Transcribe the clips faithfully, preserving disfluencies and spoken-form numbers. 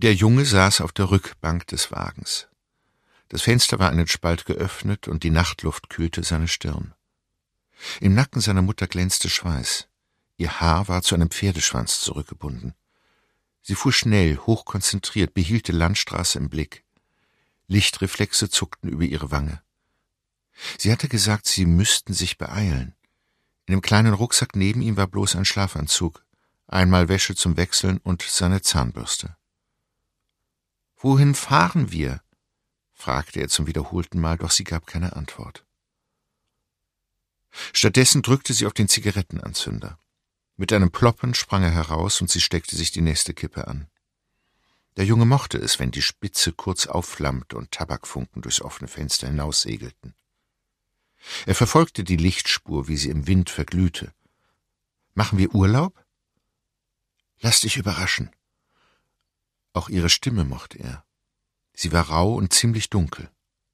Der Junge saß auf der Rückbank des Wagens. Das Fenster war einen Spalt geöffnet und die Nachtluft kühlte seine Stirn. Im Nacken seiner Mutter glänzte Schweiß. Ihr Haar war zu einem Pferdeschwanz zurückgebunden. Sie fuhr schnell, hochkonzentriert, behielt die Landstraße im Blick. Lichtreflexe zuckten über ihre Wange. Sie hatte gesagt, sie müssten sich beeilen. In dem kleinen Rucksack neben ihm war bloß ein Schlafanzug, einmal Wäsche zum Wechseln und seine Zahnbürste. »Wohin fahren wir?« fragte er zum wiederholten Mal, doch sie gab keine Antwort. Stattdessen drückte sie auf den Zigarettenanzünder. Mit einem Ploppen sprang er heraus und sie steckte sich die nächste Kippe an. Der Junge mochte es, wenn die Spitze kurz aufflammte und Tabakfunken durchs offene Fenster hinaussegelten. Er verfolgte die Lichtspur, wie sie im Wind verglühte. »Machen wir Urlaub?« »Lass dich überraschen.« Auch ihre Stimme mochte er. Sie war rau und ziemlich dunkel.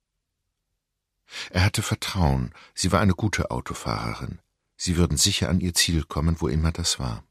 Er hatte Vertrauen, sie war eine gute Autofahrerin. Sie würden sicher an ihr Ziel kommen, wo immer das war.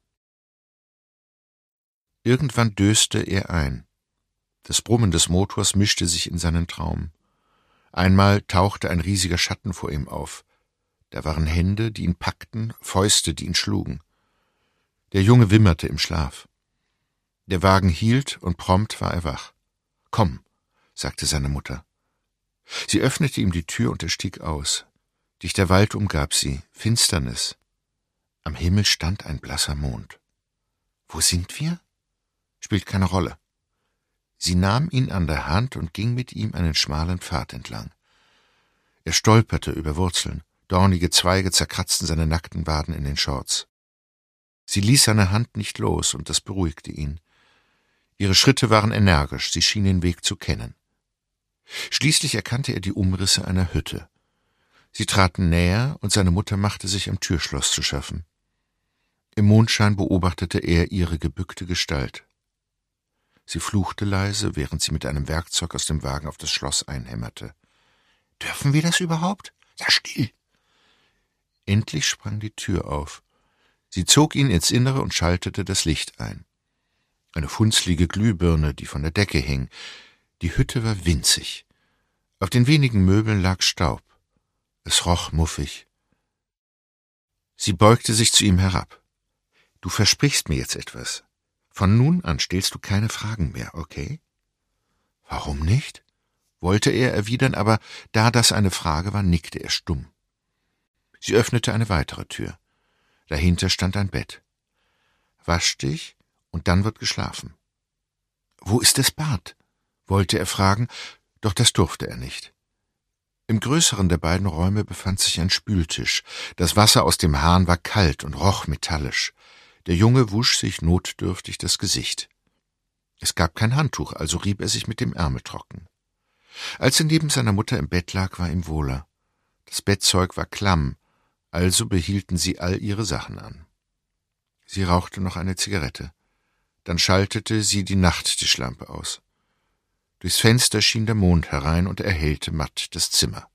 Irgendwann döste er ein. Das Brummen des Motors mischte sich in seinen Traum. Einmal tauchte ein riesiger Schatten vor ihm auf. Da waren Hände, die ihn packten, Fäuste, die ihn schlugen. Der Junge wimmerte im Schlaf. Der Wagen hielt und prompt war er wach. »Komm«, sagte seine Mutter. Sie öffnete ihm die Tür und er stieg aus. Dichter Wald umgab sie, Finsternis. Am Himmel stand ein blasser Mond. »Wo sind wir?« »Spielt keine Rolle.« Sie nahm ihn an der Hand und ging mit ihm einen schmalen Pfad entlang. Er stolperte über Wurzeln, dornige Zweige zerkratzten seine nackten Waden in den Shorts. Sie ließ seine Hand nicht los, und das beruhigte ihn. Ihre Schritte waren energisch, sie schien den Weg zu kennen. Schließlich erkannte er die Umrisse einer Hütte. Sie traten näher, und seine Mutter machte sich am Türschloss zu schaffen. Im Mondschein beobachtete er ihre gebückte Gestalt. Sie fluchte leise, während sie mit einem Werkzeug aus dem Wagen auf das Schloss einhämmerte. »Dürfen wir das überhaupt? Sei still!« Endlich sprang die Tür auf. Sie zog ihn ins Innere und schaltete das Licht ein. Eine funzlige Glühbirne, die von der Decke hing. Die Hütte war winzig. Auf den wenigen Möbeln lag Staub. Es roch muffig. Sie beugte sich zu ihm herab. »Du versprichst mir jetzt etwas. Von nun an stellst du keine Fragen mehr, okay?« »Warum nicht?« wollte er erwidern, aber da das eine Frage war, nickte er stumm. Sie öffnete eine weitere Tür. Dahinter stand ein Bett. »Wasch dich, und dann wird geschlafen.« »Wo ist das Bad?« wollte er fragen, doch das durfte er nicht. Im größeren der beiden Räume befand sich ein Spültisch. Das Wasser aus dem Hahn war kalt und roch metallisch. Der Junge wusch sich notdürftig das Gesicht. Es gab kein Handtuch, also rieb er sich mit dem Ärmel trocken. Als er neben seiner Mutter im Bett lag, war ihm wohler. Das Bettzeug war klamm, also behielten sie all ihre Sachen an. Sie rauchte noch eine Zigarette. Dann schaltete sie die Nachttischlampe aus. Durchs Fenster schien der Mond herein und erhellte matt das Zimmer.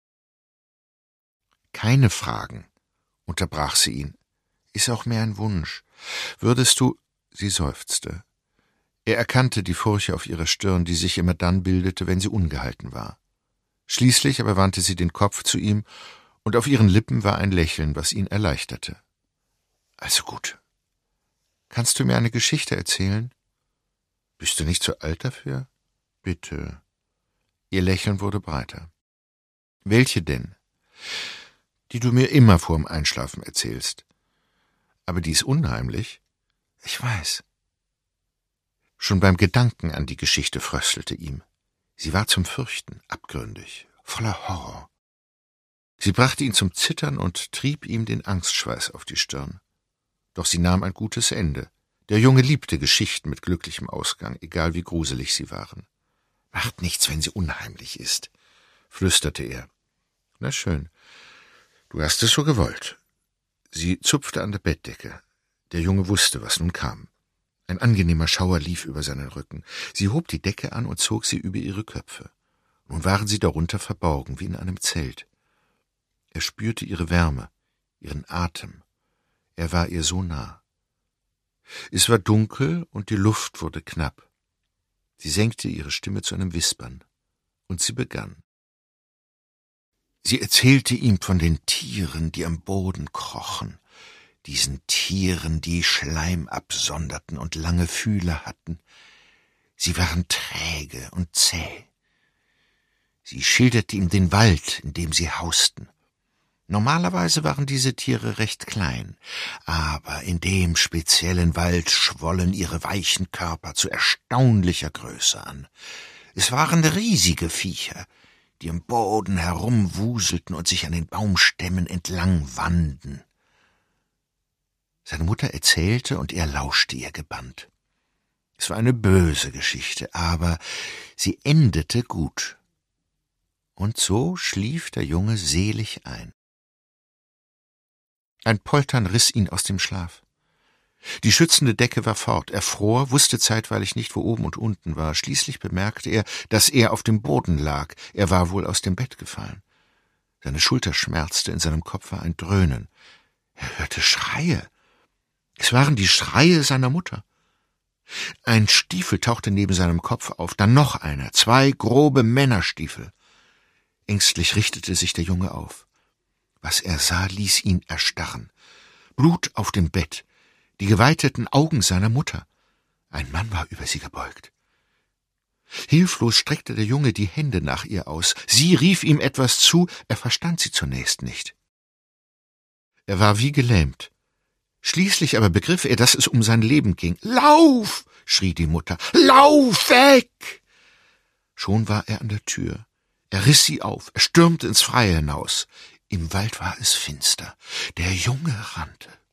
»Keine Fragen«, unterbrach sie ihn. »Ist auch mehr ein Wunsch. Würdest du...« Sie seufzte. Er erkannte die Furche auf ihrer Stirn, die sich immer dann bildete, wenn sie ungehalten war. Schließlich aber wandte sie den Kopf zu ihm, und auf ihren Lippen war ein Lächeln, was ihn erleichterte. »Also gut. Kannst du mir eine Geschichte erzählen?« »Bist du nicht zu alt dafür?« »Bitte.« Ihr Lächeln wurde breiter. »Welche denn?« »Die du mir immer vorm Einschlafen erzählst.« »Aber die ist unheimlich.« »Ich weiß.« Schon beim Gedanken an die Geschichte fröstelte ihm. Sie war zum Fürchten, abgründig, voller Horror. Sie brachte ihn zum Zittern und trieb ihm den Angstschweiß auf die Stirn. Doch sie nahm ein gutes Ende. Der Junge liebte Geschichten mit glücklichem Ausgang, egal wie gruselig sie waren. »Macht nichts, wenn sie unheimlich ist«, flüsterte er. »Na schön, du hast es so gewollt.« Sie zupfte an der Bettdecke. Der Junge wusste, was nun kam. Ein angenehmer Schauer lief über seinen Rücken. Sie hob die Decke an und zog sie über ihre Köpfe. Nun waren sie darunter verborgen, wie in einem Zelt. Er spürte ihre Wärme, ihren Atem. Er war ihr so nah. Es war dunkel und die Luft wurde knapp. Sie senkte ihre Stimme zu einem Wispern, und sie begann. Sie erzählte ihm von den Tieren, die am Boden krochen, diesen Tieren, die Schleim absonderten und lange Fühler hatten. Sie waren träge und zäh. Sie schilderte ihm den Wald, in dem sie hausten. Normalerweise waren diese Tiere recht klein, aber in dem speziellen Wald schwollen ihre weichen Körper zu erstaunlicher Größe an. Es waren riesige Viecher, die im Boden herumwuselten und sich an den Baumstämmen entlang wanden. Seine Mutter erzählte, und er lauschte ihr gebannt. Es war eine böse Geschichte, aber sie endete gut. Und so schlief der Junge selig ein. Ein Poltern riss ihn aus dem Schlaf. Die schützende Decke war fort, er fror, wusste zeitweilig nicht, wo oben und unten war. Schließlich bemerkte er, dass er auf dem Boden lag. Er war wohl aus dem Bett gefallen. Seine Schulter schmerzte, in seinem Kopf war ein Dröhnen. Er hörte Schreie. Es waren die Schreie seiner Mutter. Ein Stiefel tauchte neben seinem Kopf auf, dann noch einer, zwei grobe Männerstiefel. Ängstlich richtete sich der Junge auf. Was er sah, ließ ihn erstarren. Blut auf dem Bett, die geweiteten Augen seiner Mutter. Ein Mann war über sie gebeugt. Hilflos streckte der Junge die Hände nach ihr aus. Sie rief ihm etwas zu, er verstand sie zunächst nicht. Er war wie gelähmt. Schließlich aber begriff er, dass es um sein Leben ging. »Lauf!« schrie die Mutter. »Lauf weg!« Schon war er an der Tür. Er riss sie auf, er stürmte ins Freie hinaus. Im Wald war es finster. Der Junge rannte.